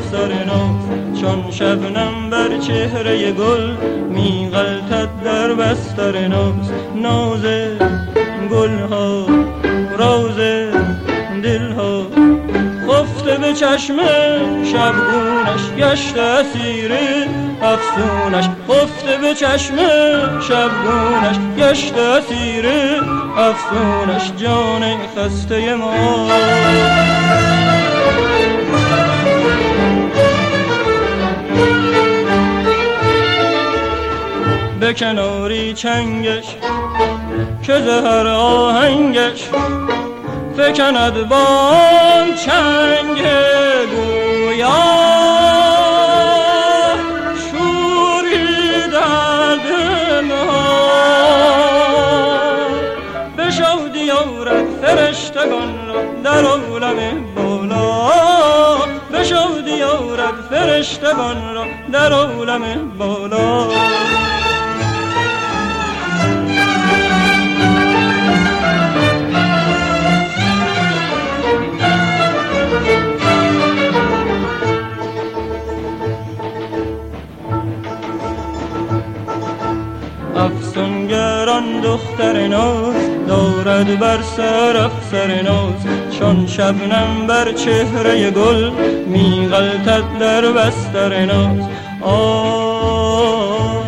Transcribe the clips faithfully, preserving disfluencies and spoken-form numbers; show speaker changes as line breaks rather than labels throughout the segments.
افسر ناز، چون شبنم بر چهره گل میغلطد در بستر ناز. ناز گل ها راز دل ها خفته به چشم شبگونش، گشت اسیر افسونش. خفته به چشم شبگونش، گشت اسیر افسونش. جان خسته ما به کناری چنگش که زهر آهنگش فکند با آن چنگ گویا. شوری در دل ما به شادی آورد فرشتگان را در عالم بالا. به شادی آورد فرشتگان را در عالم بالا. افسونگران دختر ناز دارد بر سر افسر ناز، چون شبنم بر چهره گل میغلطد در بستر ناز. آه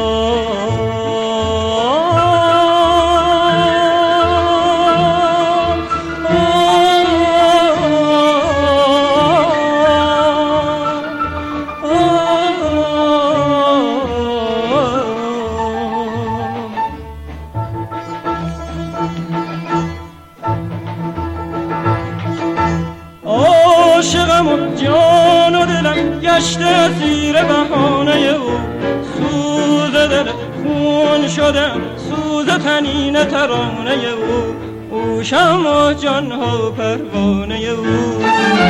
عاشقم و جان و دلم گشته اسیر بهانه او. سوز دل خون شدم سوز تنین ترانه او. او شمع و جان ها پروانه او.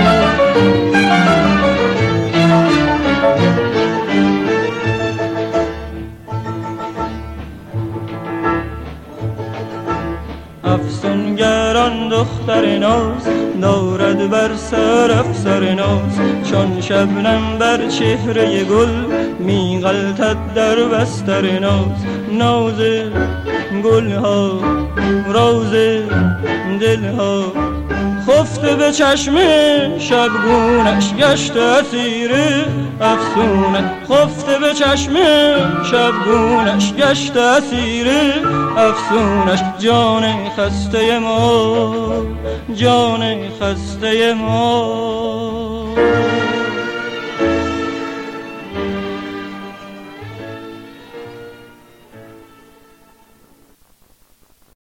افسونگران دختر ناز دارد بر سر افسر ناز، چون شبنم بر چهره گل میغلطد در بستر ناز. ناز گل ها راز دل ها خفته به چشم شبگونش، گشت اسیر افسونش. خفته به چشم شبگونش، گشت اسیر افسونش. جان خسته ما جان خسته ما